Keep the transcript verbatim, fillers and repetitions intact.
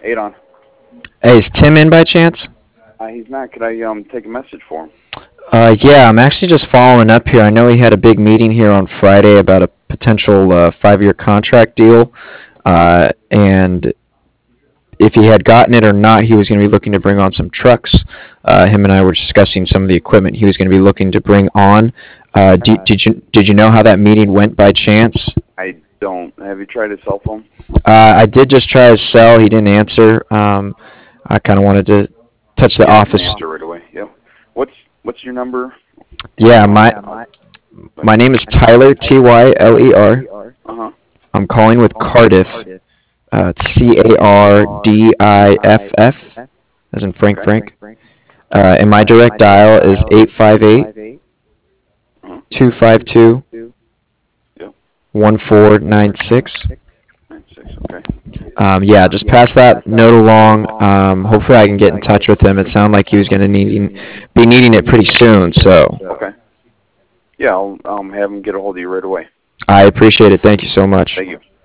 Adon. Hey, is Tim in by chance? Uh, he's not. Could I um take a message for him? Uh, yeah, I'm actually just following up here. I know he had a big meeting here on Friday about a potential uh, five-year contract deal, Uh-huh. uh, and if he had gotten it or not, he was going to be looking to bring on some trucks. Uh, him and I were discussing some of the equipment he was going to be looking to bring on. Uh, did, did you did you know how that meeting went by chance? I don't. Have you tried his cell phone? Uh, I did just try his cell. He didn't answer. Um, I kind of wanted to touch the Yeah, he didn't office. answer right away. Yep. What's what's your number? Yeah, Um. my I'll, my name is Tyler T Y L E R. uh huh. I'm calling with Cardiff. Uh, it's C A R D I F F, as in Frank Okay. Frank. Uh, and my direct dial is eight five eight, Uh-huh. two five two, Yep. one four nine six. Nine six. Okay. Um, yeah, just pass that note along. Um, hopefully, I can get in touch with him. It sounded like he was going to need be needing it pretty soon. So Okay. Yeah, I'll um have him get a hold of you right away. I appreciate it. Thank you so much. Thank you.